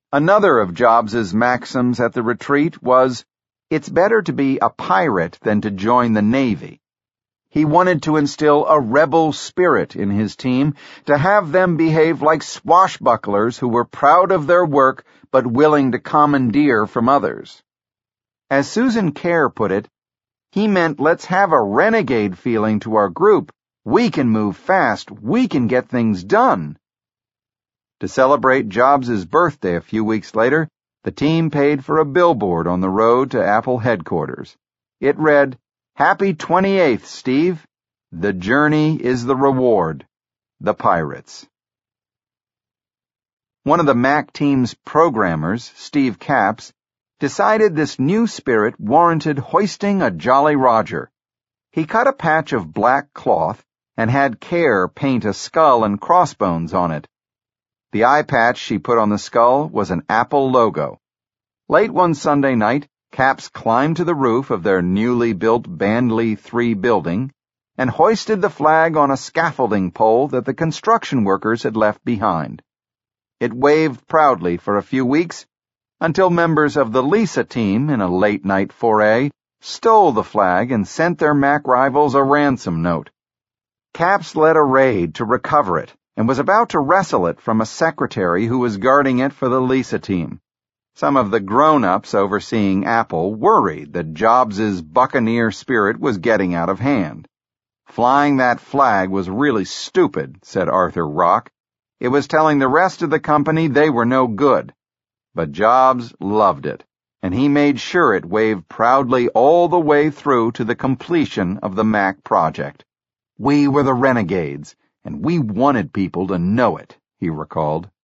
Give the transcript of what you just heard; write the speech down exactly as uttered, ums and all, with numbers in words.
Another of Jobs's maxims at the retreat was, "It's better to be a pirate than to join the Navy." He wanted to instill a rebel spirit in his team, to have them behave like swashbucklers who were proud of their work but willing to commandeer from others. As Susan Kerr put it, he meant let's have a renegade feeling to our group. We can move fast. We can get things done. To celebrate Jobs's birthday a few weeks later, the team paid for a billboard on the road to Apple headquarters. It read, "Happy twenty-eighth, Steve. The journey is the reward. The Pirates." One of the Mac team's programmers, Steve Capps, decided this new spirit warranted hoisting a Jolly Roger. He cut a patch of black cloth and had Kerr paint a skull and crossbones on it. The eye patch she put on the skull was an Apple logo. Late one Sunday night, Capps climbed to the roof of their newly built Bandley three building and hoisted the flag on a scaffolding pole that the construction workers had left behind. It waved proudly for a few weeks until members of the Lisa team, in a late-night foray, stole the flag and sent their Mac rivals a ransom note. Capps led a raid to recover it and was about to wrestle it from a secretary who was guarding it for the Lisa team. Some of the grown-ups overseeing Apple worried that Jobs's buccaneer spirit was getting out of hand. "Flying that flag was really stupid," said Arthur Rock. "It was telling the rest of the company they were no good." But Jobs loved it, and he made sure it waved proudly all the way through to the completion of the Mac project. "We were the renegades, and we wanted people to know it," he recalled.